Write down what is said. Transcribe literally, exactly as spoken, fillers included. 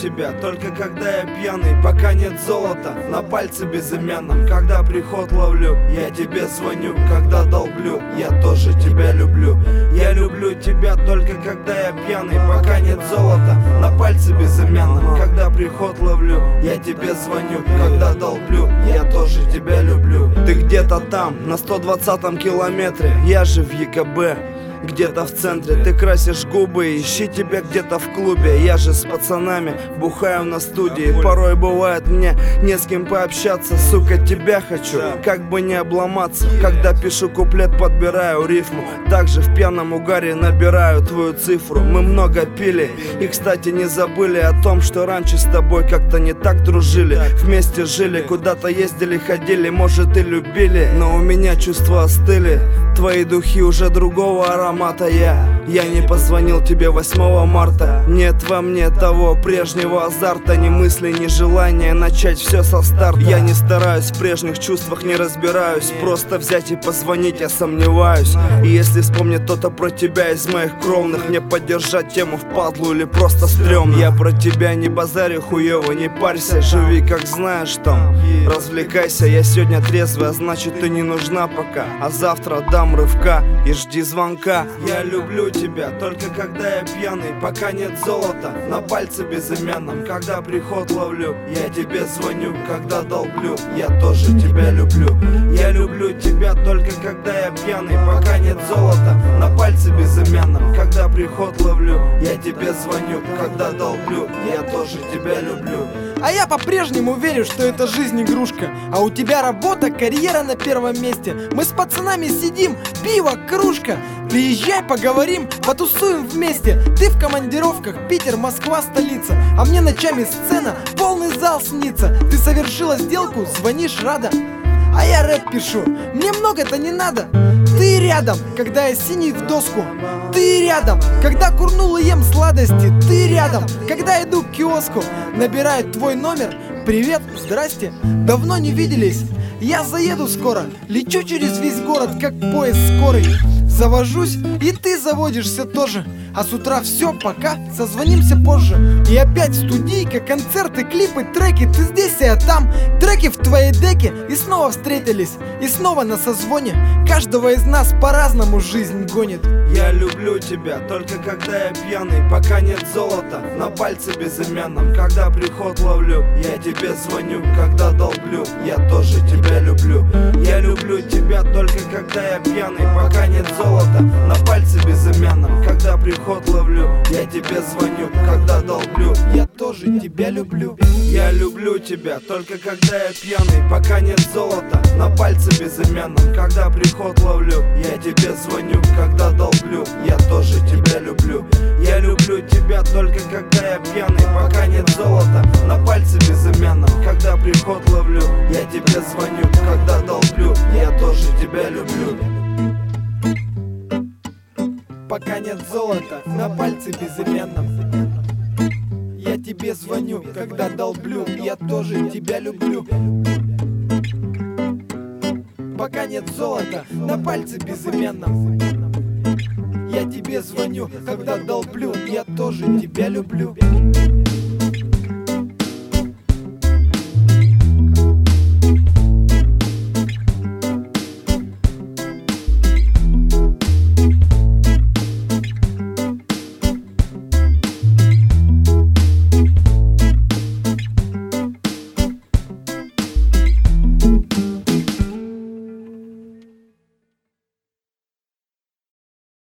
тебя только когда я пьяный, пока нет золота на пальце безымянном. Когда приход ловлю, я тебе звоню. Когда долблю, я тоже тебя люблю. Я люблю тебя только когда я пьяный, пока нет золота на пальце безымянном. Когда приход ловлю, я тебе звоню. Когда долблю, я тоже тебя люблю. Ты где-то там, на сто двадцатом километре, я же в ЕКБ. Где-то в центре ты красишь губы, ищи тебя где-то в клубе. Я же с пацанами бухаю на студии. Порой бывает мне не с кем пообщаться. Сука, тебя хочу, как бы не обломаться. Когда пишу куплет, подбираю рифму. Также в пьяном угаре набираю твою цифру. Мы много пили и, кстати, не забыли о том, что раньше с тобой как-то не так дружили. Вместе жили, куда-то ездили, ходили, может и любили. Но у меня чувства остыли, твои духи уже другого аромата. Я, я не позвонил тебе восьмого марта. Нет во мне того прежнего азарта, ни мысли, ни желания начать все со старта. Я не стараюсь, в прежних чувствах не разбираюсь. Просто взять и позвонить я сомневаюсь. И если вспомнит кто-то про тебя из моих кровных, мне поддержать тему впадлу или просто стрёмно. Я про тебя не базарю хуёво, не парься, живи как знаешь там. Развлекайся, я сегодня трезвый, а значит ты не нужна пока. А завтра дам рывка и жди звонка. Я люблю тебя только когда я пьяный, пока нет золота на пальце безымянном. Когда приход ловлю, я тебе звоню. Когда долблю, я тоже тебя люблю. Я люблю тебя только когда я пьяный, пока нет золота на пальце безымянном. Когда приход ловлю, я тебе звоню. Когда долблю, я тоже тебя люблю. А я по-прежнему верю, что это жизнь игрушка. А у тебя работа, карьера на первом месте. Мы с пацанами сидим, пиво, кружка. Приезжай, поговорим, потусуем вместе. Ты в командировках, Питер, Москва, столица. А мне ночами сцена, полный зал снится. Ты совершила сделку, звонишь, рада. А я рэп пишу, мне много-то не надо. Ты рядом, когда я синий в доску. Ты рядом, когда курнул и ем сладости. Ты рядом, когда иду к киоску. Набирает твой номер. Привет, здрасте, давно не виделись. Я заеду скоро, лечу через весь город, как поезд скорый. Завожусь, и ты заводишься тоже. А с утра все, пока, созвонимся позже. И опять студийка, концерты, клипы, треки. Ты здесь, а я там, треки в твоей деке. И снова встретились, и снова на созвоне. Каждого из нас по-разному жизнь гонит. Я люблю тебя только когда я пьяный, пока нет золота на пальце безымянном. Когда приход ловлю, я тебе звоню. Когда долблю, я тоже тебя люблю. Я люблю тебя только когда я пьяный, пока нет золота на пальце безымянном. Когда приход ловлю, я тебе звоню. Когда долблю, я тоже тебя люблю. Я люблю тебя только когда я пьяный, пока нет золота на пальце безымянном. Когда приход ловлю, я тебе звоню. Когда долблю, я тоже тебя люблю. Я люблю тебя только когда я пьяный, пока нет золота на пальце безымянном. Когда приход ловлю, я тебе звоню. Когда долблю, я тоже тебя люблю. Пока нет золота на пальце безымянном. Я тебе звоню, когда долблю, я тоже тебя люблю. Пока нет золота на пальце безымянном. Я тебе звоню, когда долблю, я тоже тебя люблю.